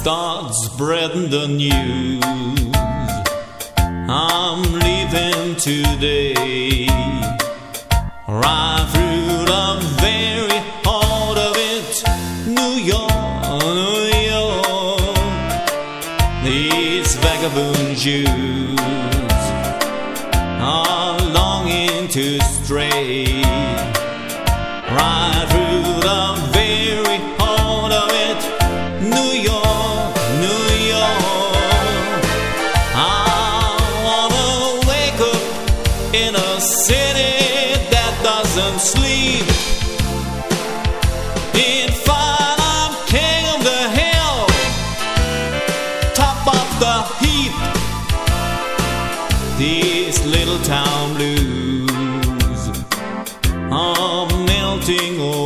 start spreading the news. I'm leaving today, right through the very heart of it, New York, New York. These vagabond Jews are longing to stray right through the very heart of it, New York, New York. I wanna wake up in a city that doesn't sleep. In fact, I'm king of the hill, top of the heap. These little town blues are melting